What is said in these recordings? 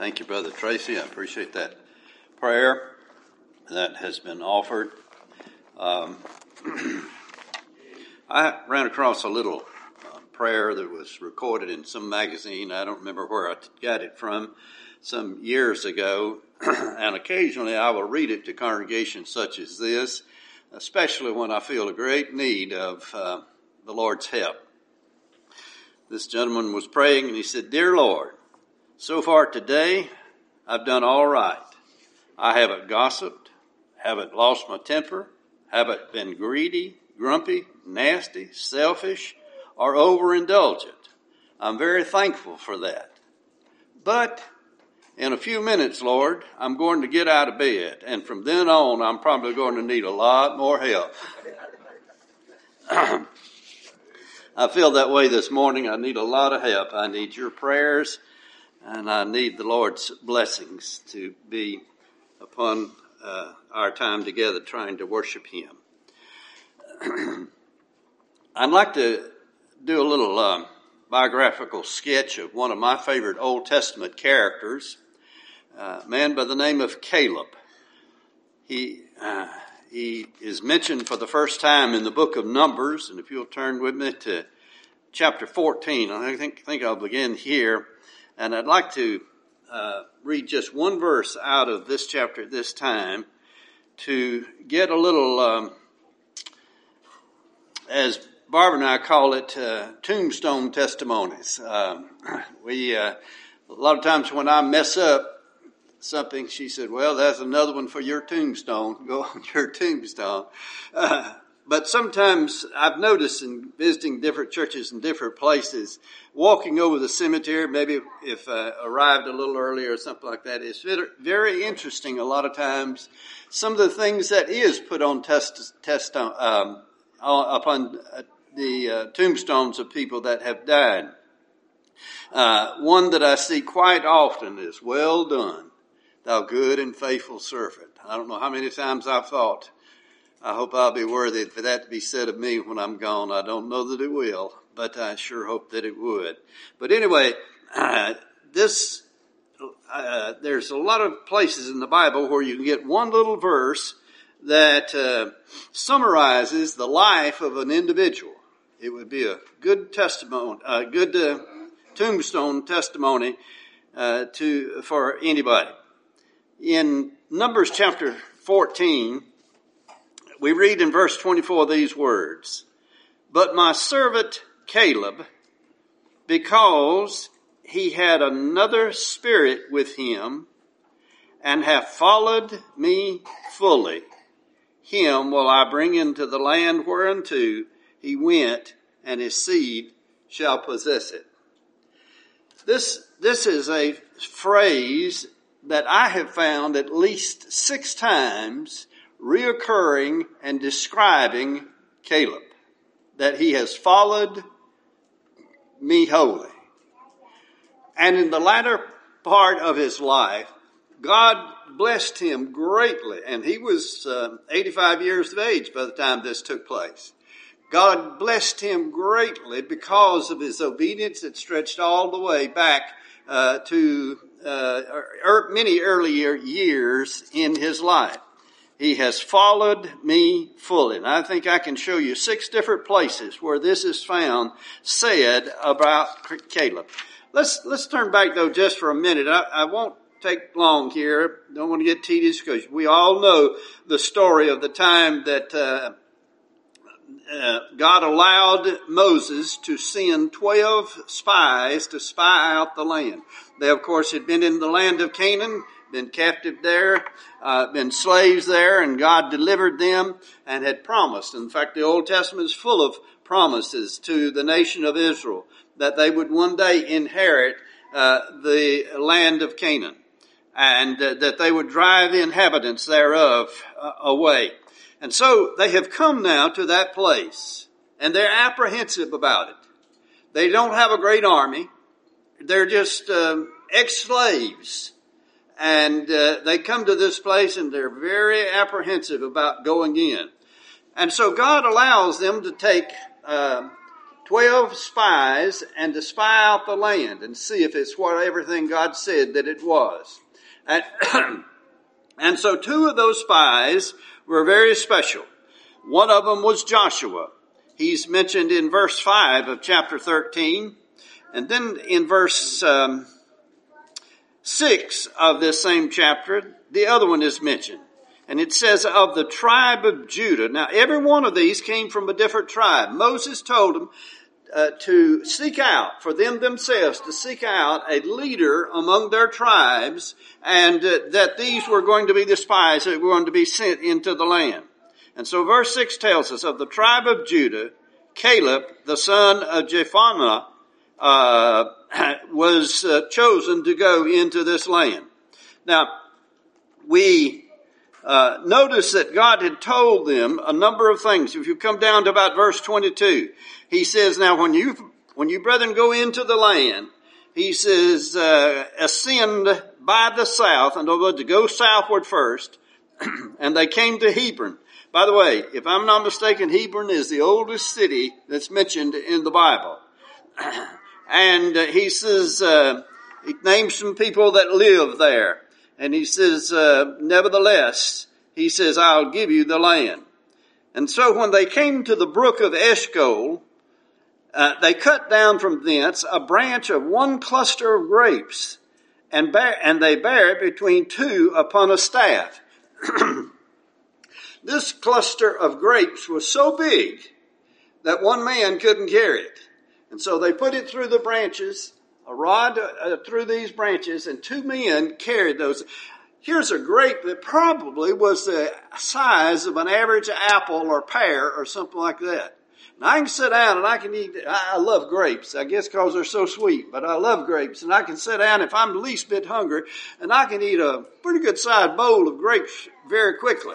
Thank you, Brother Tracy. I appreciate that prayer that has been offered. I ran across a little prayer that was recorded in some magazine. I don't remember where I got it from some years ago. And occasionally I will read it to congregations such as this, especially when I feel a great need of the Lord's help. This gentleman was praying and he said, "Dear Lord, so far today I've done all right. I haven't gossiped, haven't lost my temper, haven't been greedy, grumpy, nasty, selfish, or overindulgent. I'm very thankful for that. But in a few minutes, Lord, I'm going to get out of bed, and from then on, I'm probably going to need a lot more help." I feel that way this morning. I need a lot of help. I need your prayers, and I need the Lord's blessings to be upon our time together trying to worship Him. I'd like to do a little biographical sketch of one of my favorite Old Testament characters, a man by the name of Caleb. He is mentioned for the first time in the book of Numbers, and if you'll turn with me to chapter 14, I think I'll begin here, and I'd like to read just one verse out of this chapter at this time to get a little, as Barbara and I call it, tombstone testimonies. A lot of times when I mess up something, she said, "Well, that's another one for your tombstone. Go on your tombstone." But sometimes I've noticed in visiting different churches in different places, walking over the cemetery, maybe if I arrived a little earlier or something like that, it's very interesting a lot of times. Some of the things that is put on upon the tombstones of people that have died. One that I see quite often is, "Well done, thou good and faithful servant." I don't know how many times I've thought, I hope I'll be worthy for that to be said of me when I'm gone. I don't know that it will, but I sure hope that it would. But anyway, there's a lot of places in the Bible where you can get one little verse that summarizes the life of an individual. It would be a good testimony, a good tombstone testimony for anybody. In Numbers chapter 14, we read in verse 24 these words, "But my servant Caleb, because he had another spirit with him, and hath followed me fully, him will I bring into the land whereunto he went, and his seed shall possess it." This is a phrase that I have found at least 6 times reoccurring and describing Caleb, that he has followed me wholly. And in the latter part of his life, God blessed him greatly, and he was 85 years of age by the time this took place. God blessed him greatly because of his obedience that stretched all the way back to many earlier years in his life. He has followed me fully. And I think I can show you 6 different places where this is found said about Caleb. Let's turn back though just for a minute. I won't take long here. Don't want to get tedious because we all know the story of the time that God allowed Moses to send 12 spies to spy out the land. They, of course, had been in the land of Canaan, been captive there, been slaves there, and God delivered them and had promised. In fact, the Old Testament is full of promises to the nation of Israel that they would one day inherit the land of Canaan, and that they would drive the inhabitants thereof away. And so they have come now to that place, and they're apprehensive about it. They don't have a great army. They're just ex-slaves. And they come to this place, and they're very apprehensive about going in. And so God allows them to take 12 spies and to spy out the land and see if it's what everything God said that it was. And so 2 of those spies were very special. One of them was Joshua. He's mentioned in verse 5 of chapter 13. And then in verse 6 of this same chapter, the other one is mentioned. And it says, of the tribe of Judah. Now, every one of these came from a different tribe. Moses told them to seek out, for them themselves, to seek out a leader among their tribes, and that these were going to be the spies that were going to be sent into the land. And so verse 6 tells us, of the tribe of Judah, Caleb, the son of Jephunneh, was chosen to go into this land. Now, we notice that God had told them a number of things. If you come down to about verse 22, he says, now when you brethren go into the land, he says, ascend by the south, and to go southward first, and they came to Hebron. By the way, if I'm not mistaken, Hebron is the oldest city that's mentioned in the Bible. And he says, he names some people that live there. And he says, nevertheless, he says, I'll give you the land. And so when they came to the brook of Eshcol, they cut down from thence a branch of one cluster of grapes, and they bare it between 2 upon a staff. This cluster of grapes was so big that one man couldn't carry it. And so they put it through the branches, a rod through these branches, and 2 men carried those. Here's a grape that probably was the size of an average apple or pear or something like that. And I can sit down and I can eat. I love grapes, I guess because they're so sweet, but I love grapes. And I can sit down if I'm the least bit hungry, and I can eat a pretty good sized bowl of grapes very quickly.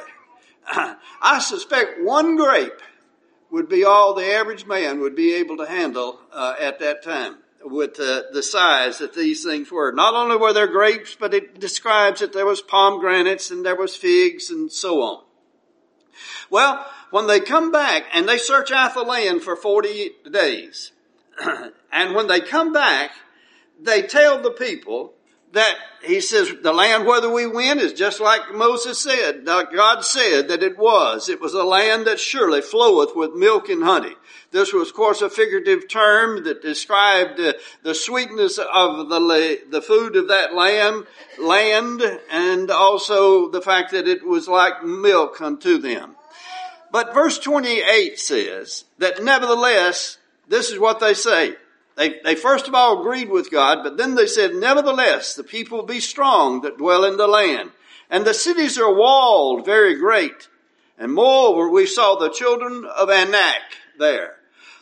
I suspect one grape would be all the average man would be able to handle at that time, with the size that these things were. Not only were there grapes, but it describes that there was pomegranates and there was figs and so on. Well, when they come back and they search out the land for 40 days, and when they come back, they tell the people that, he says, the land whether we win is just like Moses said, God said that it was. It was a land that surely floweth with milk and honey. This was, of course, a figurative term that described the sweetness of the food of that land, and also the fact that it was like milk unto them. But verse 28 says that nevertheless, this is what they say. They first of all agreed with God, but then they said, nevertheless, the people be strong that dwell in the land. And the cities are walled very great. And moreover, we saw the children of Anak there.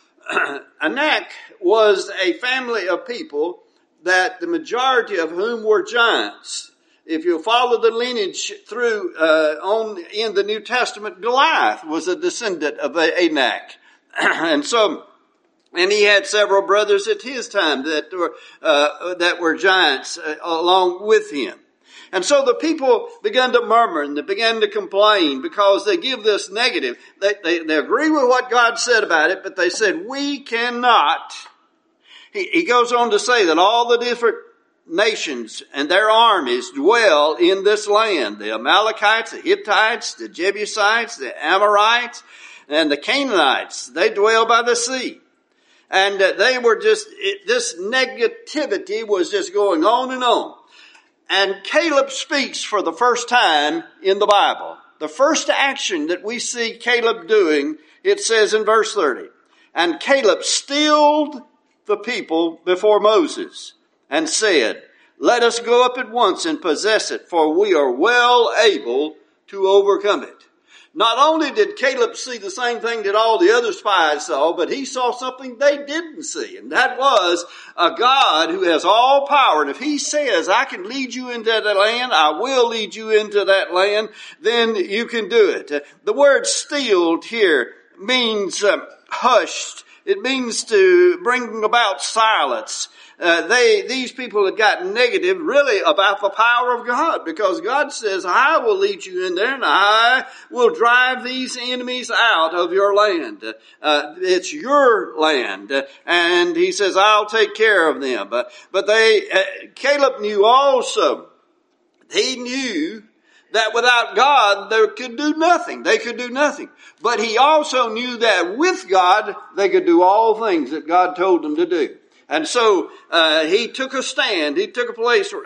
Anak was a family of people that the majority of whom were giants. If you follow the lineage through in the New Testament, Goliath was a descendant of Anak. And he had several brothers at his time that were giants along with him. And so the people began to murmur and they began to complain because they give this negative. They agree with what God said about it, but they said, we cannot. He goes on to say that all the different nations and their armies dwell in this land. The Amalekites, the Hittites, the Jebusites, the Amorites, and the Canaanites. They dwell by the sea. And they were this negativity was just going on and on. And Caleb speaks for the first time in the Bible. The first action that we see Caleb doing, it says in verse 30, and Caleb stilled the people before Moses and said, let us go up at once and possess it, for we are well able to overcome it. Not only did Caleb see the same thing that all the other spies saw, but he saw something they didn't see. And that was a God who has all power. And if he says, I can lead you into that land, I will lead you into that land, then you can do it. The word stilled here means hushed, It means to bring about silence. These people had gotten negative really about the power of God, because God says, I will lead you in there and I will drive these enemies out of your land. It's your land. And he says, I'll take care of them. But Caleb knew also, he knew that without God, they could do nothing. They could do nothing. But he also knew that with God, they could do all things that God told them to do. And so he took a stand. He took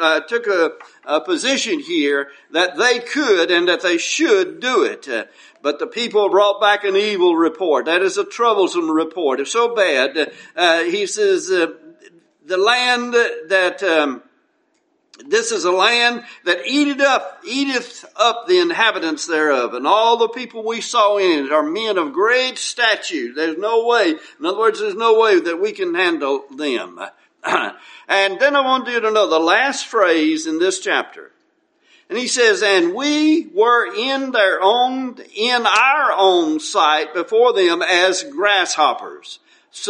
a position here that they could and that they should do it. But the people brought back an evil report. That is a troublesome report. It's so bad. He says, the land that... this is a land that eateth up the inhabitants thereof, and all the people we saw in it are men of great stature. There's no way, in other words, there's no way that we can handle them. And then I want you to know the last phrase in this chapter. And he says, and we were in our own sight before them as grasshoppers,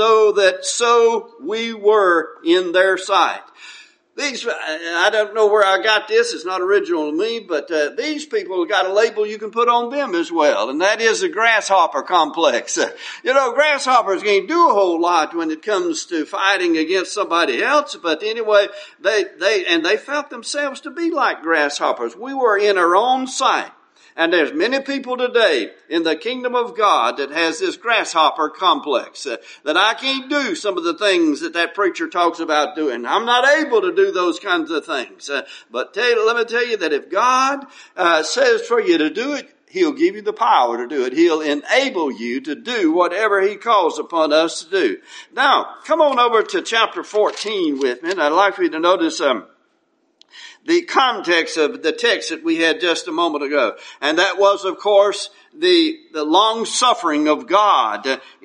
so we were in their sight. I don't know where I got this. It's not original to me, but these people got a label you can put on them as well, and that is the grasshopper complex. Grasshoppers can't do a whole lot when it comes to fighting against somebody else, but anyway, they felt themselves to be like grasshoppers. We were in our own sight. And there's many people today in the kingdom of God that has this grasshopper complex, that I can't do some of the things that preacher talks about doing. I'm not able to do those kinds of things. But let me tell you that if God says for you to do it, He'll give you the power to do it. He'll enable you to do whatever He calls upon us to do. Now, come on over to chapter 14 with me, and I'd like for you to notice the context of the text that we had just a moment ago. And that was, of course, the long suffering of God.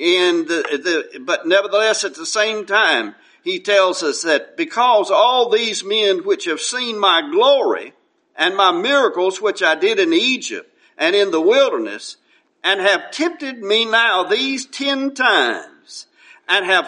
But nevertheless, at the same time, he tells us that because all these men which have seen my glory and my miracles which I did in Egypt and in the wilderness, and have tempted me now these 10 times, and have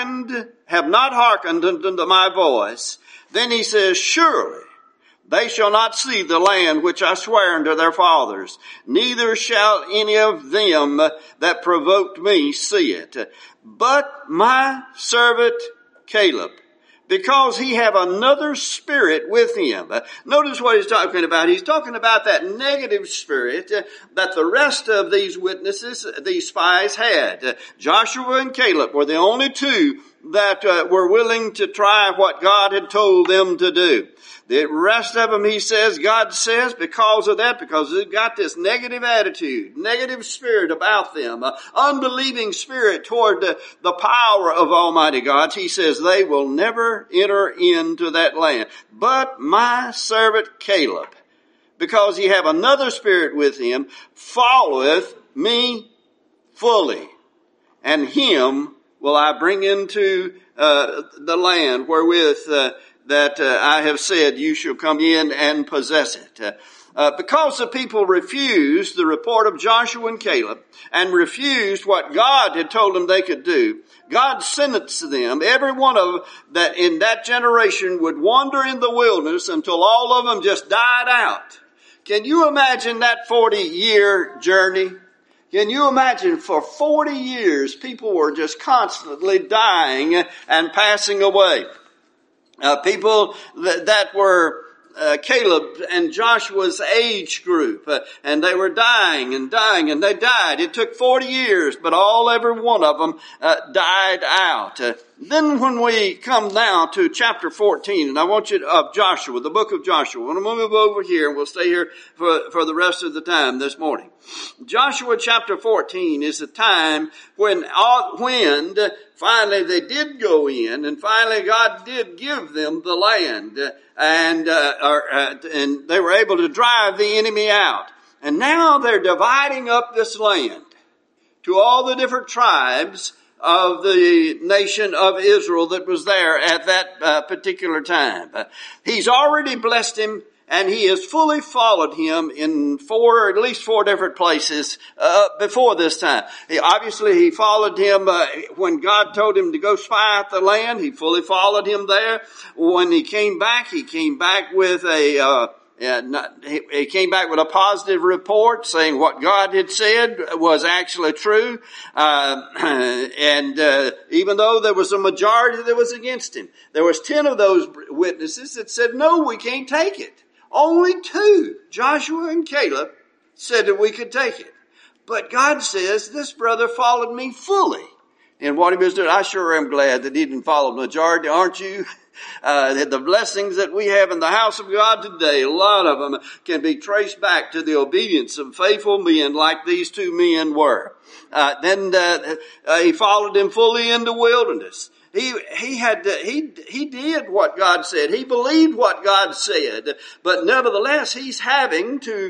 not hearkened unto my voice, then he says, surely they shall not see the land which I swear unto their fathers, neither shall any of them that provoked me see it. But my servant Caleb, because he have another spirit with him. Notice what he's talking about. He's talking about that negative spirit that the rest of these witnesses, these spies had. Joshua and Caleb were the only two that were willing to try what God had told them to do. The rest of them, he says, God says, because of that, because they've got this negative attitude, negative spirit about them, unbelieving spirit toward the power of Almighty God, he says they will never enter into that land. But my servant Caleb, because he have another spirit with him, followeth me fully, and him will I bring into the land wherewith that I have said you shall come in and possess it. Because the people refused the report of Joshua and Caleb and refused what God had told them they could do, God sentenced them, every one of that in that generation would wander in the wilderness until all of them just died out. Can you imagine that 40-year journey? Can you imagine for 40 years people were just constantly dying and passing away? People that were Caleb and Joshua's age group, and they were dying, and they died. It took 40 years, but every one of them died out. Then when we come now to chapter 14, and I want you of Joshua, the book of Joshua. I'm going to move over here, and we'll stay here for the rest of the time this morning. Joshua chapter 14 is the time when finally they did go in, and finally God did give them the land, and they were able to drive the enemy out. And now they're dividing up this land to all the different tribes of the nation of Israel that was there at that particular time. He's already blessed him and he has fully followed him in at least four different places before this time. He followed him when God told him to go spy out the land. He fully followed him there. When he came back with he came back with a positive report saying what God had said was actually true. Even though there was a majority that was against him, there was 10 of those witnesses that said, no, we can't take it. Only 2, Joshua and Caleb, said that we could take it. But God says, this brother followed me fully in what he was doing. I sure am glad that he didn't follow the majority, aren't you? The blessings that we have in the house of God today, a lot of them can be traced back to the obedience of faithful men like these 2 men were. Then he followed him fully in the wilderness. He did what God said. He believed what God said, but nevertheless, he's having to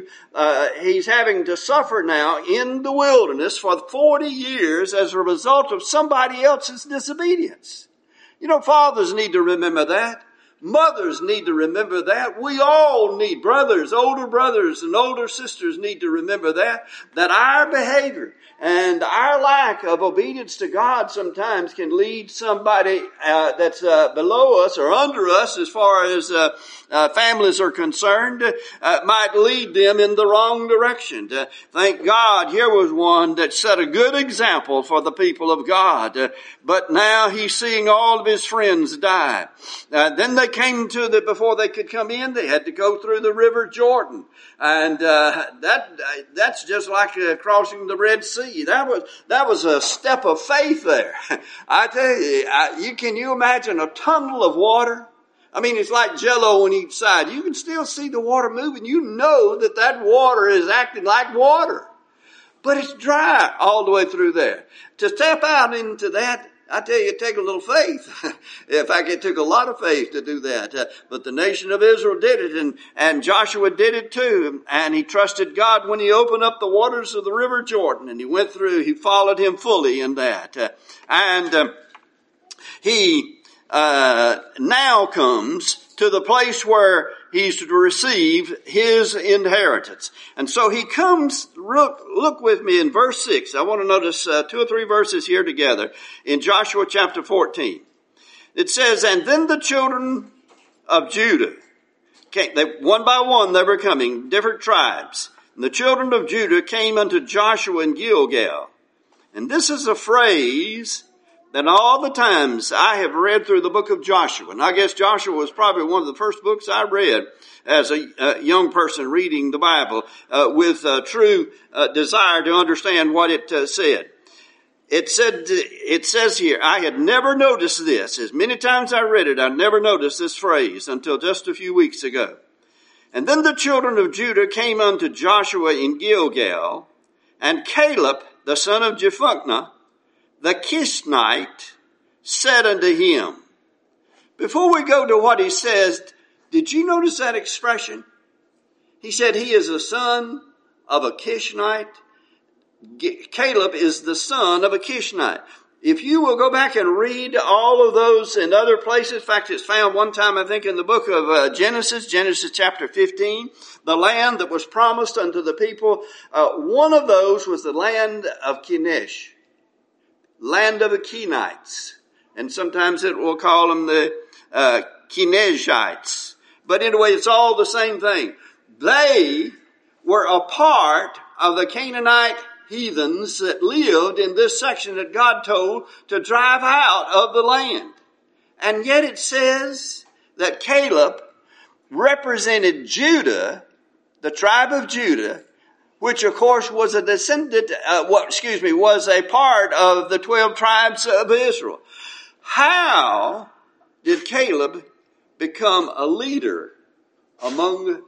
suffer now in the wilderness for 40 years as a result of somebody else's disobedience. You know, fathers need to remember that. Mothers need to remember that. We all need, brothers and older sisters need to remember that our behavior and our lack of obedience to God sometimes can lead somebody that's below us or under us as far as families are concerned, might lead them in the wrong direction. Thank God here was one that set a good example for the people of God. But now he's seeing all of his friends die. Then they came before they could come in, they had to go through the river Jordan. And that's just like crossing the Red Sea. That was a step of faith there. I tell you, can you imagine a tunnel of water? I mean, it's like Jell-O on each side. You can still see the water moving. You know that water is acting like water. But it's dry all the way through there. To step out into that, I tell you, it takes a little faith. In fact, it took a lot of faith to do that. But the nation of Israel did it, and Joshua did it too. And he trusted God when he opened up the waters of the river Jordan. And he went through, he followed him fully in that. He now comes to the place where he's to receive his inheritance. And so he comes, look with me in verse 6. I want to notice 2 or 3 verses here together in Joshua chapter 14. It says, and then the children of Judah came, one by one they were coming, different tribes. And the children of Judah came unto Joshua in Gilgal. And this is a phrase that all the times I have read through the book of Joshua, and I guess Joshua was probably one of the first books I read as a young person reading the Bible with a true desire to understand what it said. It says here, I had never noticed this. As many times I read it, I never noticed this phrase until just a few weeks ago. And then the children of Judah came unto Joshua in Gilgal, and Caleb, the son of Jephunneh, the Kishnite, said unto him. Before we go to what he says, did you notice that expression? He said he is the son of a Kishnite. Caleb is the son of a Kishnite. If you will go back and read all of those in other places, in fact, it's found one time, I think, in the book of Genesis chapter 15, the land that was promised unto the people. One of those was the land of Kenesh. Land of the Kenites. And sometimes it will call them the Keneshites. But anyway, it's all the same thing. They were a part of the Canaanite heathens that lived in this section that God told to drive out of the land. And yet it says that Caleb represented Judah, the tribe of Judah, which of course was a descendant, was a part of the 12 tribes of Israel. How did Caleb become a leader among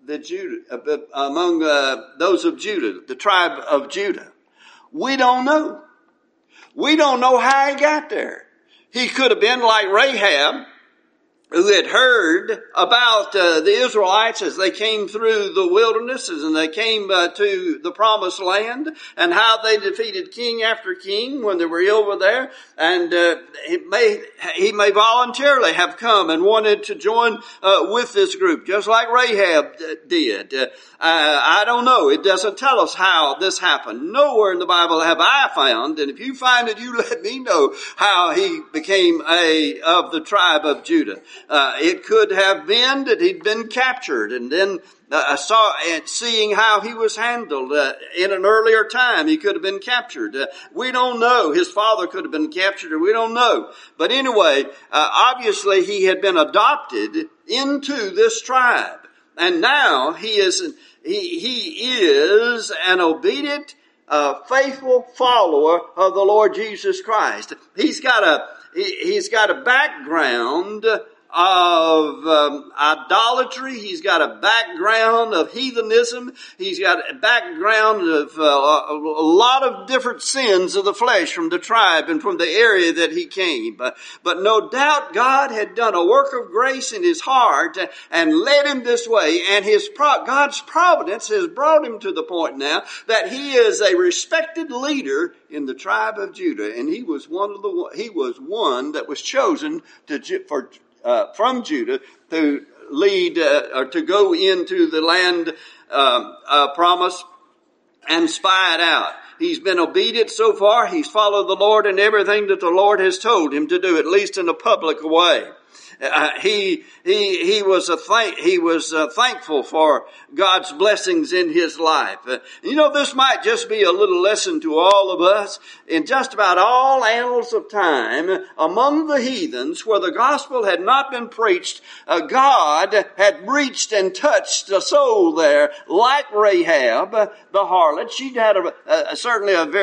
those of Judah, the tribe of Judah? We don't know. We don't know how he got there. He could have been like Rahab, who had heard about the Israelites as they came through the wildernesses and they came to the promised land, and how they defeated king after king when they were over there. And he may voluntarily have come and wanted to join with this group, just like Rahab did. I don't know. It doesn't tell us how this happened. Nowhere in the Bible have I found, and if you find it, you let me know how he became of the tribe of Judah. It could have been that he'd been captured, and then seeing how he was handled in an earlier time, he could have been captured. We don't know. His father could have been captured, or we don't know. But anyway, obviously he had been adopted into this tribe, and now he is an obedient, faithful follower of the Lord Jesus Christ. He's got a background of idolatry. He's got a background of heathenism. He's got a background of a lot of different sins of the flesh from the tribe and from the area that he came. But no doubt God had done a work of grace in his heart and led him this way. And God's providence has brought him to the point now that he is a respected leader in the tribe of Judah. And he was one that was chosen from Judah to lead or to go into the land promise and spy it out. He's been obedient so far. He's followed the Lord in everything that the Lord has told him to do, at least in a public way. He was thankful for God's blessings in his life. This might just be a little lesson to all of us. In just about all annals of time, among the heathens where the gospel had not been preached, God had reached and touched a soul there, like Rahab, the harlot. She'd had certainly a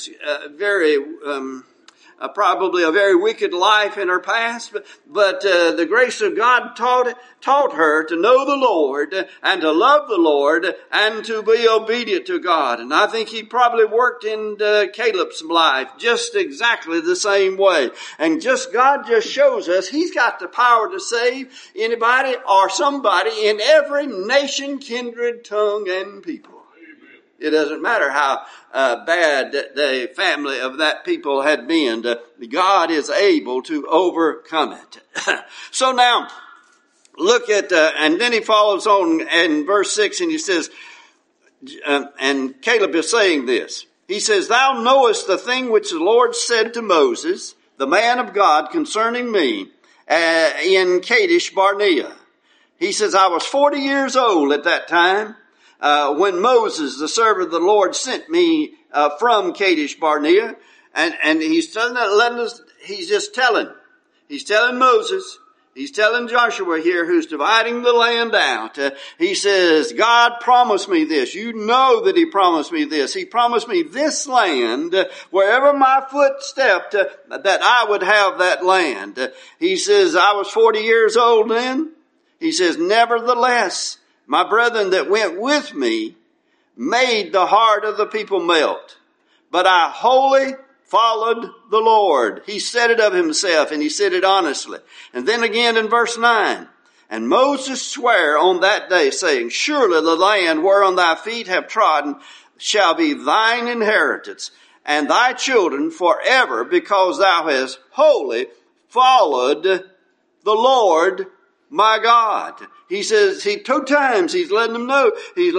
probably a very wicked life in her past, but the grace of God taught her to know the Lord and to love the Lord and to be obedient to God. And I think he probably worked in Caleb's life just exactly the same way. And God just shows us he's got the power to save anybody or somebody in every nation, kindred, tongue, and people. It doesn't matter how bad the family of that people had been. God is able to overcome it. So now, look at, and then he follows on in verse 6 and he says, and Caleb is saying this. He says, "Thou knowest the thing which the Lord said to Moses, the man of God, concerning me, in Kadesh Barnea." He says, "I was 40 years old at that time, when Moses, the servant of the Lord, sent me from Kadesh Barnea." And he's just telling Moses, he's telling Joshua here, who's dividing the land out. He says, God promised me this. You know that he promised me this. He promised me this land, wherever my foot stepped, that I would have that land. He says, I was 40 years old then. He says, nevertheless, my brethren that went with me made the heart of the people melt. But I wholly followed the Lord. He said it of himself, and he said it honestly. And then again in verse 9, "And Moses sware on that day, saying, Surely the land whereon thy feet have trodden shall be thine inheritance, and thy children forever, because thou hast wholly followed the Lord my God." He says, 2 times he's letting them know,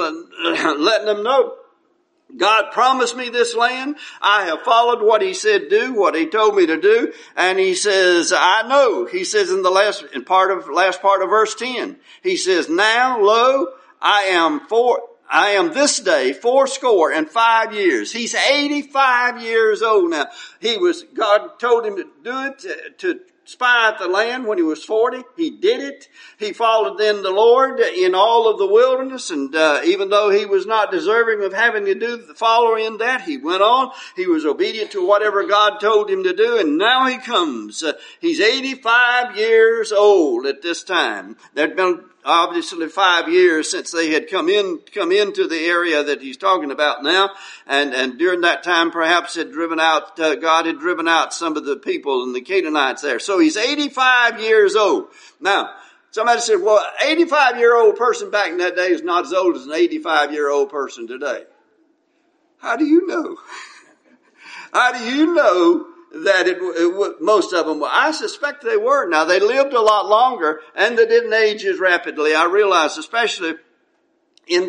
God promised me this land. I have followed what he said do, what he told me to do. And he says, I know. He says in the last part of verse 10, he says, "Now, lo, I am this day 85 years. He's 85 years old now. God told him to do it, to spy out the land when he was 40. He did it. He followed then the Lord in all of the wilderness, and even though he was not deserving of having to do the following that, he went on. He was obedient to whatever God told him to do, and now he comes. He's 85 years old at this time. There'd been obviously 5 years since they had come into the area that he's talking about now. And during that time, perhaps God had driven out some of the people and the Canaanites there. So he's 85 years old. Now, somebody said, well, 85-year-old person back in that day is not as old as an 85-year-old person today. How do you know? How do you know that most of them were? I suspect they were. Now, they lived a lot longer, and they didn't age as rapidly. I realize, especially in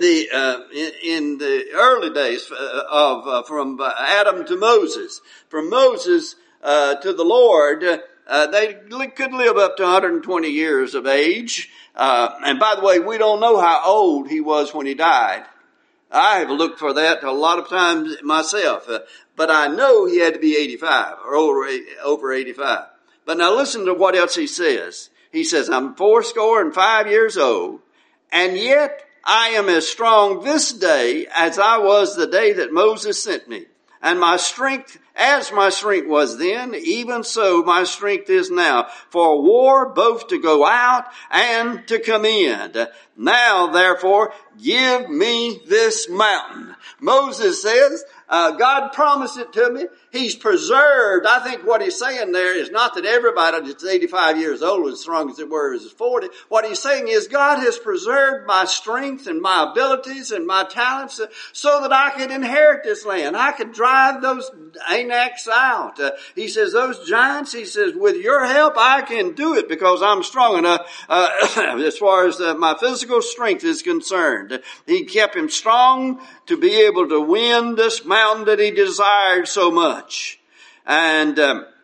the early days from Adam to Moses, from Moses to the Lord, they could live up to 120 years of age. And by the way, we don't know how old he was when he died. I have looked for that a lot of times myself, but I know he had to be 85 or over 85. But now listen to what else he says. He says, I'm 85 years old, and yet I am as strong this day as I was the day that Moses sent me. And my strength, as my strength was then, even so my strength is now, for war both to go out and to come in. Now, therefore, give me this mountain. Moses says, God promised it to me. He's preserved. I think what he's saying there is not that everybody that's 85 years old is as strong as they were as 40. What he's saying is God has preserved my strength and my abilities and my talents so that I could inherit this land. I could drive those Anakites out. He says, those giants, he says, with your help, I can do it because I'm strong enough as far as my physical strength is concerned. He kept him strong to be able to win this mountain that he desired so much. And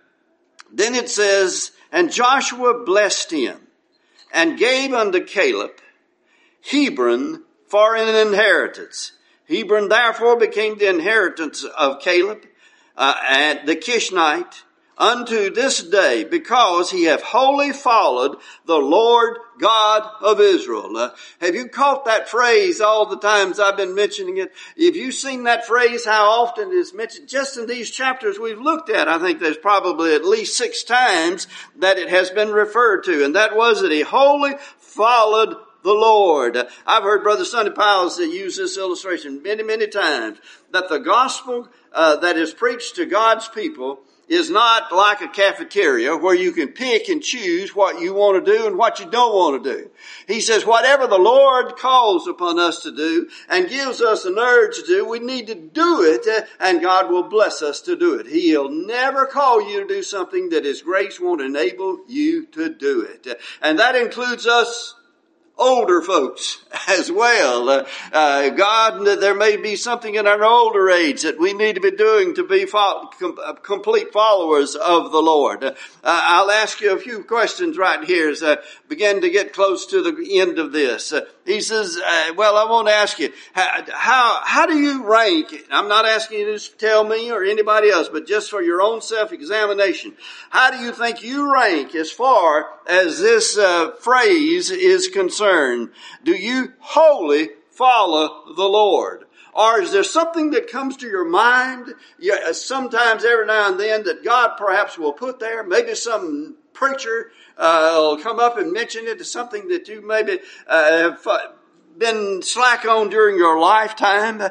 then it says, and Joshua blessed him and gave unto Caleb Hebron for an inheritance. Hebron therefore became the inheritance of Caleb and the Kishnite unto this day, because he hath wholly followed the Lord God of Israel. Have you caught that phrase all the times I've been mentioning it? Have you seen that phrase, how often it's mentioned? Just in these chapters we've looked at, I think there's probably at least 6 times that it has been referred to, and that was that he wholly followed the Lord. I've heard Brother Sonny Piles use this illustration many, many times, that the gospel that is preached to God's people is not like a cafeteria where you can pick and choose what you want to do and what you don't want to do. He says whatever the Lord calls upon us to do and gives us an urge to do, we need to do it, and God will bless us to do it. He'll never call you to do something that His grace won't enable you to do it. And that includes us older folks as well. God, there may be something in our older age that we need to be doing to be complete followers of the Lord. I'll ask you a few questions right here as I begin to get close to the end of this. He says, well, I want to ask you, how do you rank? I'm not asking you to tell me or anybody else, but just for your own self-examination. How do you think you rank as far as this phrase is concerned? Do you wholly follow the Lord? Or is there something that comes to your mind, sometimes every now and then, that God perhaps will put there? Maybe some preacher will come up and mention it as something that you maybe have been slack on during your lifetime,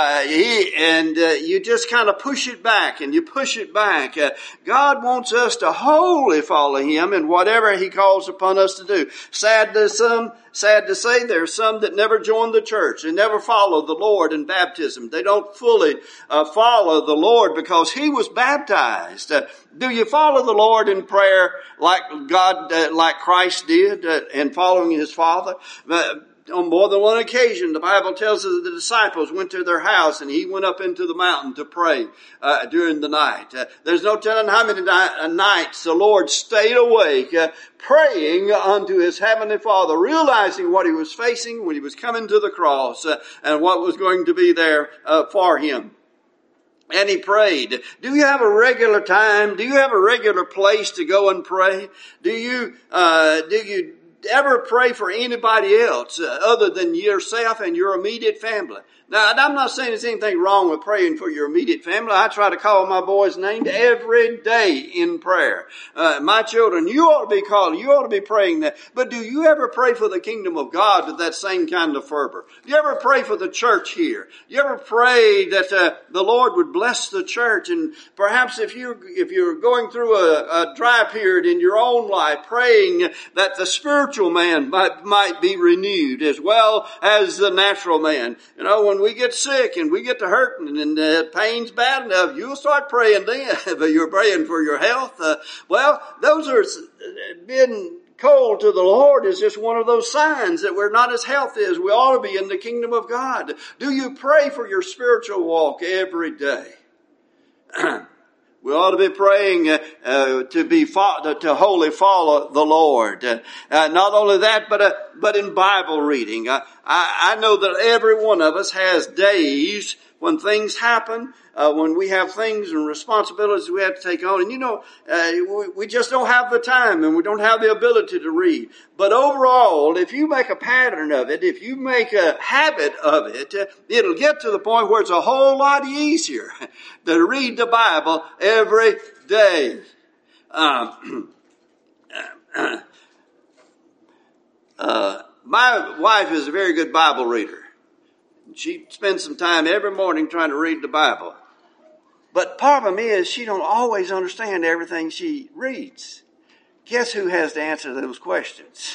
you just kind of push it back and you push it back. God wants us to wholly follow Him in whatever He calls upon us to do. Sad to say, there's some that never join the church. They never follow the Lord in baptism. They don't fully follow the Lord because He was baptized. Do you follow the Lord in prayer like like Christ did in following His Father? On more than one occasion, the Bible tells us that the disciples went to their house and He went up into the mountain to pray during the night. There's no telling how many nights the Lord stayed awake praying unto His Heavenly Father, realizing what He was facing when He was coming to the cross and what was going to be there for Him. And He prayed. Do you have a regular time? Do you have a regular place to go and pray? Do you ever pray for anybody else other than yourself and your immediate family? Now, I'm not saying there's anything wrong with praying for your immediate family. I try to call my boys' name every day in prayer. My children, you ought to be calling, you ought to be praying that. But do you ever pray for the kingdom of God with that same kind of fervor? You ever pray for the church here? You ever pray that the Lord would bless the church? And perhaps if you're going through a dry period in your own life, praying that the spiritual man might be renewed as well as the natural man. You know, when we get sick and we get to hurting and the pain's bad enough, you'll start praying then. But you're praying for your health. Well, those are being cold to the Lord is just one of those signs that we're not as healthy as we ought to be in the kingdom of God. Do you pray for your spiritual walk every day? We ought to be praying to wholly follow the Lord. Not only that, but in Bible reading. I know that every one of us has days when things happen, when we have things and responsibilities we have to take on. And you know, we just don't have the time and we don't have the ability to read. But overall, if you make a pattern of it, if you make a habit of it, it'll get to the point where it's a whole lot easier to read the Bible every day. My wife is a very good Bible reader. She spends some time every morning trying to read the Bible. But problem is, she don't always understand everything she reads. Guess who has to answer those questions?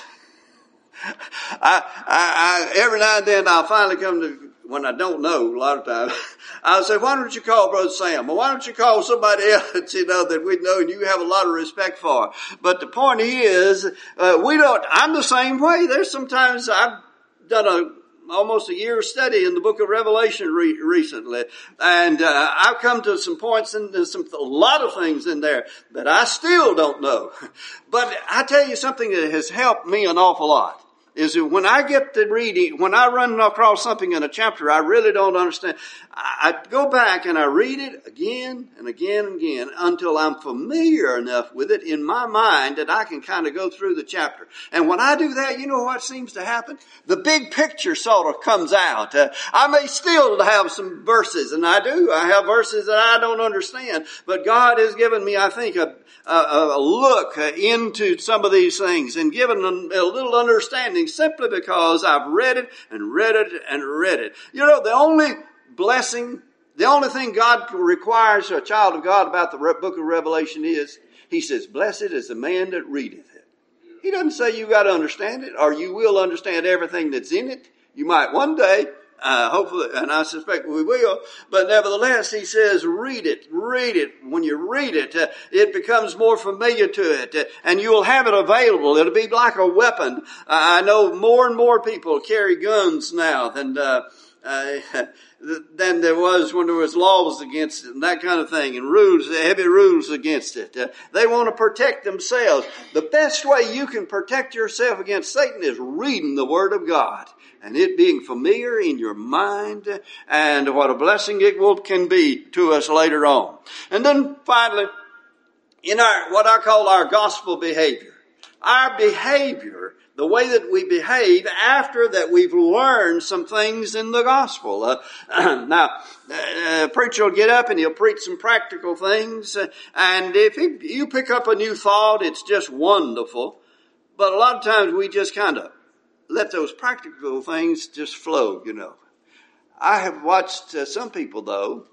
I every now and then I'll finally come to, when I don't know, a lot of times, I'll say, why don't you call Brother Sam? Or why don't you call somebody else, you know, that we know and you have a lot of respect for? But the point is, I'm the same way. There's sometimes I've done almost a year's study in the book of Revelation recently. And I've come to some points and there's a lot of things in there that I still don't know. But I tell you something that has helped me an awful lot. Is that when I get to reading, when I run across something in a chapter I really don't understand, I go back and I read it again and again and again until I'm familiar enough with it in my mind that I can kind of go through the chapter. And when I do that, you know what seems to happen? The big picture sort of comes out. I may still have some verses, and I do. I have verses that I don't understand, but God has given me, I think, a look into some of these things and given them a little understanding simply because I've read it and read it and read it. You know, the only thing God requires a child of God about the book of Revelation is, He says, blessed is the man that readeth it. He doesn't say you got to understand it or you will understand everything that's in it. You might one day. Hopefully, and I suspect we will, but nevertheless, he says, read it. When you read it, it becomes more familiar to it, and you'll have it available. It'll be like a weapon. I know more and more people carry guns now than there was when there was laws against it and that kind of thing, and heavy rules against it. They want to protect themselves. The best way you can protect yourself against Satan is reading the Word of God and it being familiar in your mind, and what a blessing it can be to us later on. And then finally, in what I call our gospel behavior. Our behavior, the way that we behave after that we've learned some things in the gospel. Now, a preacher will get up and he'll preach some practical things. And if you pick up a new thought, it's just wonderful. But a lot of times we just kind of let those practical things just flow, you know. I have watched some people, though,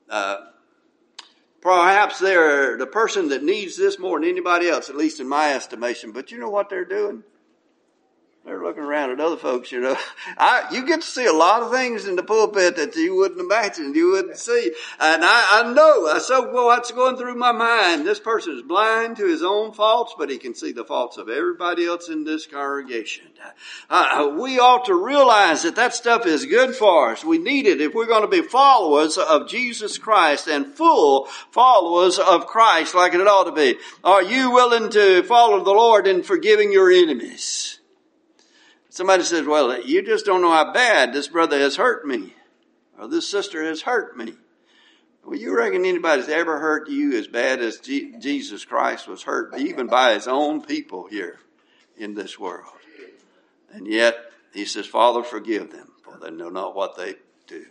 perhaps they're the person that needs this more than anybody else, at least in my estimation. But you know what they're doing? They're looking around at other folks, you know. You get to see a lot of things in the pulpit that you wouldn't imagine, you wouldn't see. And I know, what's going through my mind? This person is blind to his own faults, but he can see the faults of everybody else in this congregation. We ought to realize that stuff is good for us. We need it if we're going to be followers of Jesus Christ and full followers of Christ like it ought to be. Are you willing to follow the Lord in forgiving your enemies? Somebody says, well, you just don't know how bad this brother has hurt me or this sister has hurt me. Well, you reckon anybody's ever hurt you as bad as Jesus Christ was hurt, even by his own people here in this world? And yet, he says, Father, forgive them, for they know not what they do.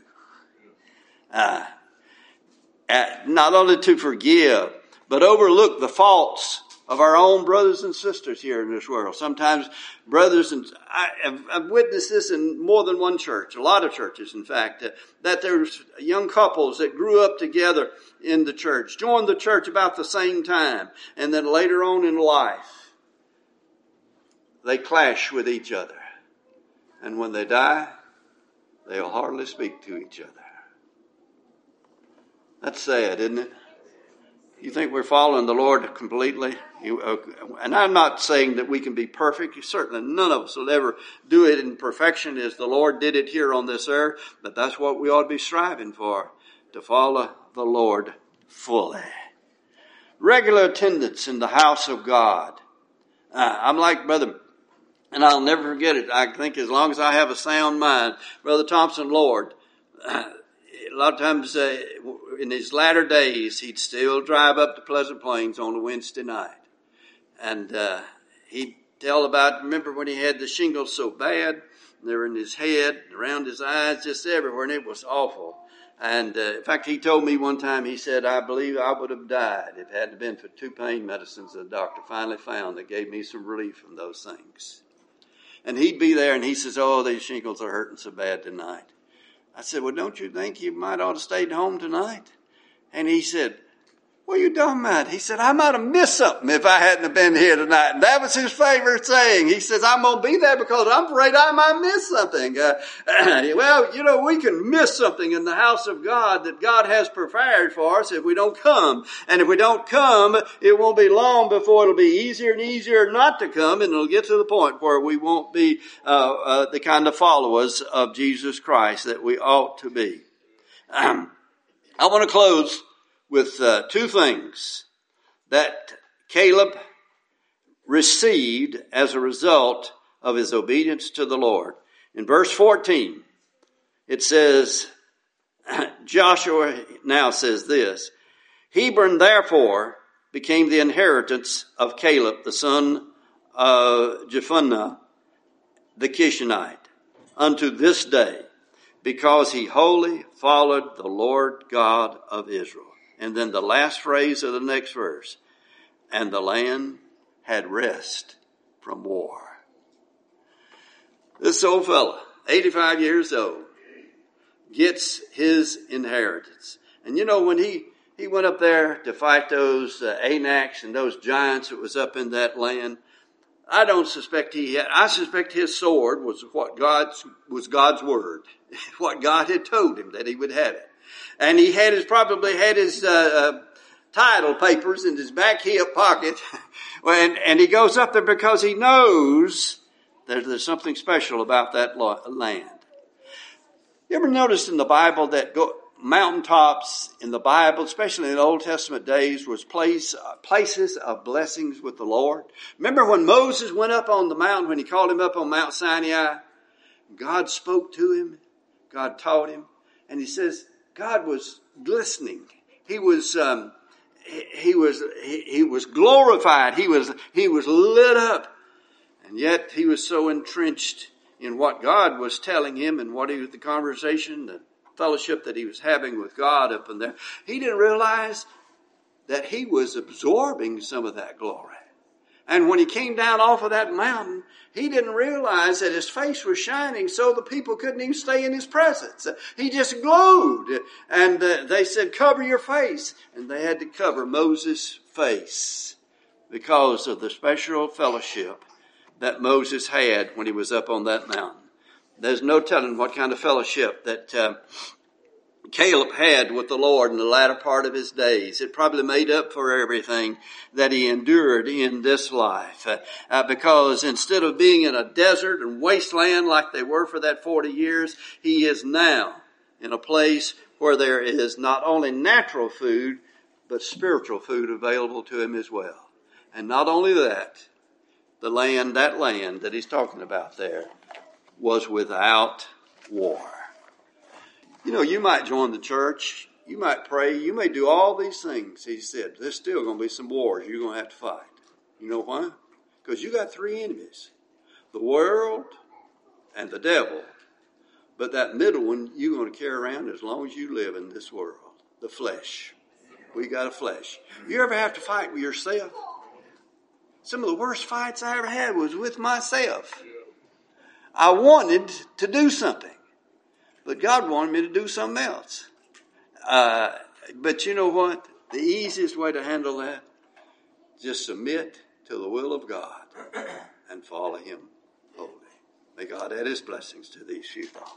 Not only to forgive, but overlook the faults of our own brothers and sisters here in this world. Sometimes brothers, and I've witnessed this in more than one church, a lot of churches in fact, that there's young couples that grew up together in the church, joined the church about the same time, and then later on in life, they clash with each other. And when they die, they'll hardly speak to each other. That's sad, isn't it? You think we're following the Lord completely? And I'm not saying that we can be perfect. Certainly none of us will ever do it in perfection as the Lord did it here on this earth. But that's what we ought to be striving for, to follow the Lord fully. Regular attendance in the house of God. I'm like Brother, and I'll never forget it. I think as long as I have a sound mind, Brother Thompson Lord, a lot of times in his latter days, he'd still drive up to Pleasant Plains on a Wednesday night. And he'd tell about, remember when he had the shingles so bad, they were in his head, around his eyes, just everywhere, and it was awful. And in fact, he told me one time, he said, I believe I would have died if it hadn't been for 2 pain medicines the doctor finally found that gave me some relief from those things. And he'd be there, and he says, oh, these shingles are hurting so bad tonight. I said, well, don't you think you might ought to stay home tonight? And he said, what are you talking about? He said, I might have missed something if I hadn't have been here tonight. And that was his favorite saying. He says, I'm going to be there because I'm afraid I might miss something. Well, we can miss something in the house of God that God has prepared for us if we don't come. And if we don't come, it won't be long before it'll be easier and easier not to come. And it'll get to the point where we won't be the kind of followers of Jesus Christ that we ought to be. I want to close with 2 things that Caleb received as a result of his obedience to the Lord. In verse 14, it says, Joshua now says this, Hebron therefore became the inheritance of Caleb, the son of Jephunneh, the Kishonite, unto this day, because he wholly followed the Lord God of Israel. And then the last phrase of the next verse, and the land had rest from war. This old fella, 85 years old, gets his inheritance. And you know, when he went up there to fight those Anaks and those giants that was up in that land, I suspect his sword was God's word, what God had told him that he would have it. And he probably had his title papers in his back hip pocket. And he goes up there because he knows there's something special about that land. You ever noticed in the Bible that mountaintops in the Bible, especially in the Old Testament days, was places of blessings with the Lord? Remember when Moses went up on the mountain, when he called him up on Mount Sinai, God spoke to him, God taught him, and he says, God was glistening. He was glorified. He was lit up. And yet he was so entrenched in what God was telling him and the conversation, the fellowship that he was having with God up in there. He didn't realize that he was absorbing some of that glory. And when he came down off of that mountain, he didn't realize that his face was shining so the people couldn't even stay in his presence. He just glowed. And they said, cover your face. And they had to cover Moses' face because of the special fellowship that Moses had when he was up on that mountain. There's no telling what kind of fellowship that Caleb had with the Lord in the latter part of his days. It probably made up for everything that he endured in this life. Because instead of being in a desert and wasteland like they were for that 40 years, he is now in a place where there is not only natural food, but spiritual food available to him as well. And not only that, that land that he's talking about there was without war. You know, you might join the church, you might pray, you may do all these things. He said, there's still going to be some wars you're going to have to fight. You know why? Because you got 3 enemies. The world, and the devil. But that middle one you're going to carry around as long as you live in this world, the flesh. We got a flesh. You ever have to fight with yourself? Some of the worst fights I ever had was with myself. I wanted to do something, but God wanted me to do something else. But you know what? The easiest way to handle that, just submit to the will of God and follow Him wholly. May God add His blessings to these few thoughts.